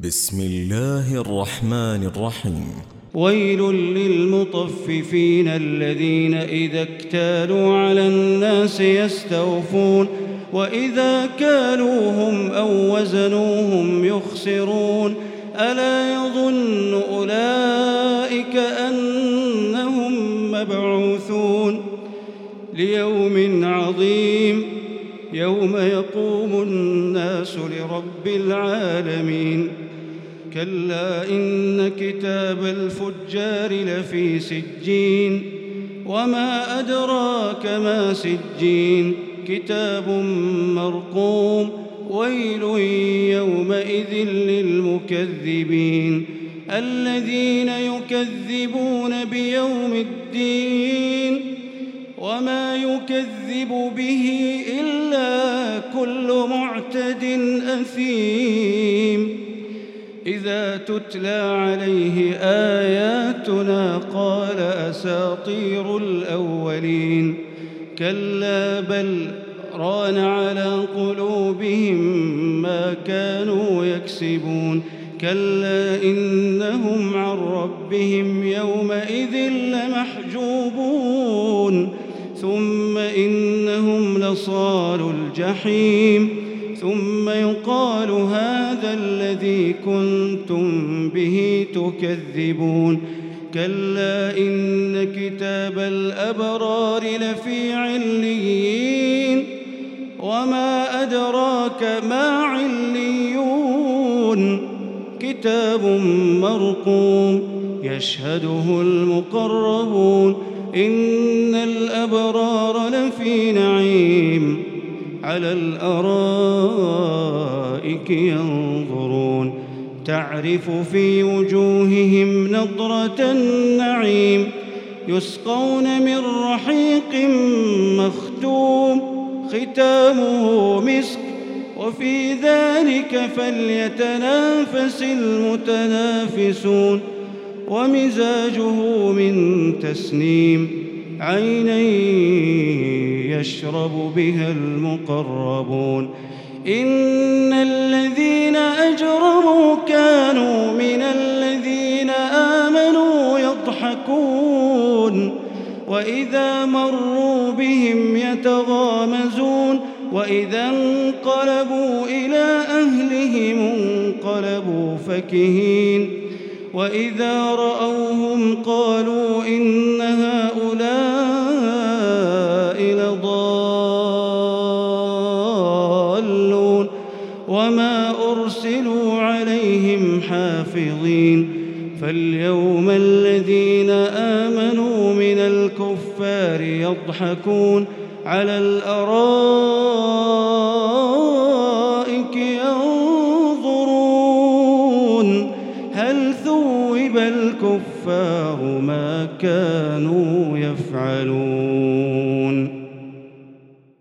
بسم الله الرحمن الرحيم. ويل للمطففين الذين إذا اكتالوا على الناس يستوفون وإذا كالوهم أو وزنوهم يخسرون ألا يظن أولئك أنهم مبعوثون ليوم عظيم يوم يقوم الناس لرب العالمين. كلا إن كتاب الفجار لفي سجين وما أدراك ما سجين كتاب مرقوم ويل يومئذ للمكذبين الذين يكذبون بيوم الدين وما يكذب به إلا كل معتد أثيم إذا تتلى عليه آياتنا قال أساطير الأولين كلا بل ران على قلوبهم ما كانوا يكسبون كلا إنهم عن ربهم يومئذ لمحجوبون ثم إنهم لصالو الجحيم ثم يقال هذا الذي كنتم به تكذبون كلا إن كتاب الأبرار لفي عليين وما أدراك ما عليون كتاب مرقوم يشهده المقربون إن الأبرار لفي نعيم على الأرائك ينظرون تعرف في وجوههم نضرة النعيم يسقون من رحيق مختوم ختامه مسك وفي ذلك فليتنافس المتنافسون ومزاجه من تسنيم عينا يشرب بها المقربون إن الذين أجرموا كانوا من الذين آمنوا يضحكون وإذا مروا بهم يتغامزون وإذا انقلبوا إلى أهلهم انقلبوا فكهين وإذا رأوهم قالوا إن هؤلاء لضالون وما أرسلوا عليهم حافظين فاليوم الذين آمنوا من الكفار يضحكون على الأرائك ينظرون هل ثوب الكفار ما كانوا يفعلون.